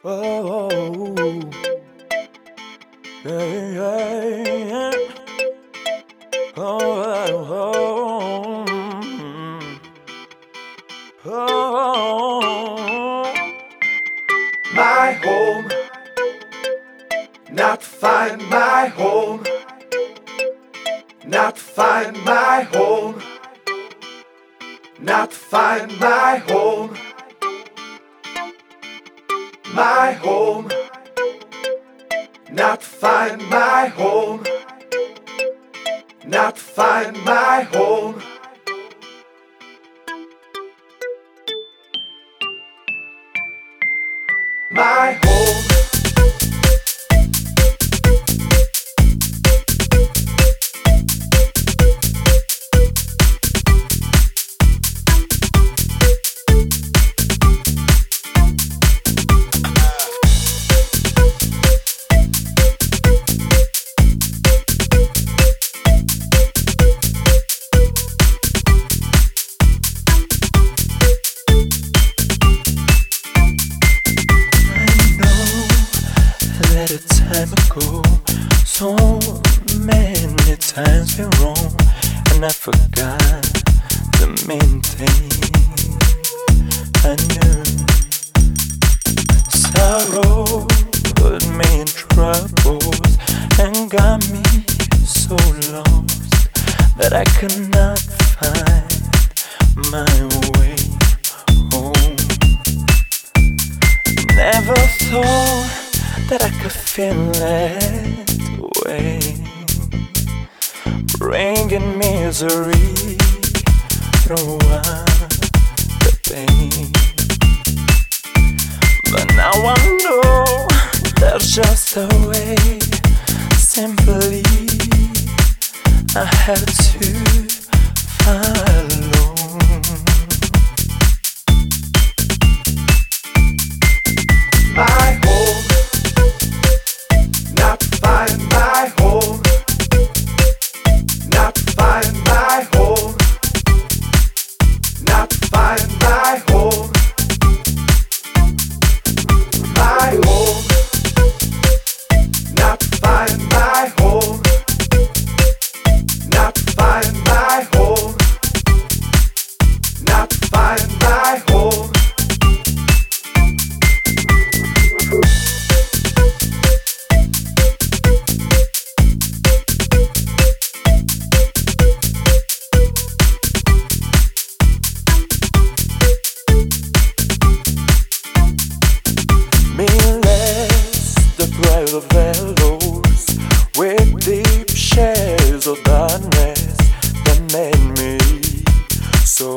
Oh, yeah, yeah, yeah. Oh, oh, oh, My home, not find my home, not find my home, not find my home, my home, not find my home, not find my home. My home, that a time ago, so many times been wrong, and I forgot the main thing. I knew sorrow put me in troubles and got me so lost that I could not find my way home. Never thought that I could feel that way, bringing misery throughout the pain. But now I know there's just a way. Simply, I have to follow. my home, not find my home, not find my home, not find my home, my home, not find my home, not find my home, not find my home. Meaningless, the pride of fellows with deep shares of darkness that made me so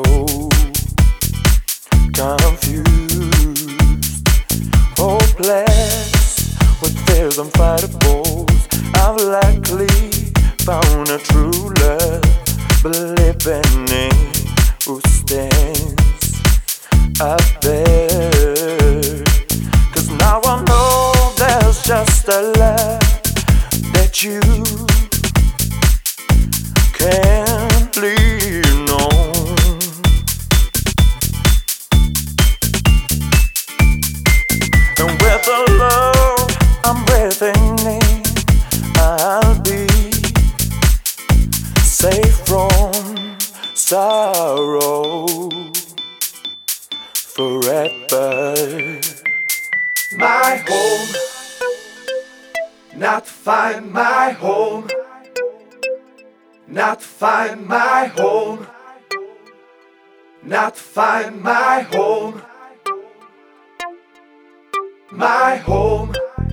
confused, hopeless with fears unfightables. I've likely found a true love, believing in who stands up there. Now I know there's just a love that you can't lean on. And with the love I'm breathing in, I'll be safe from sorrow forever. My home, not find my home, not find my home, not find my home, my home,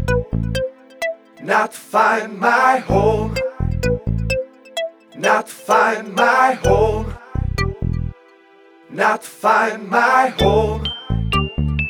not find my home, not find my home, not find my home.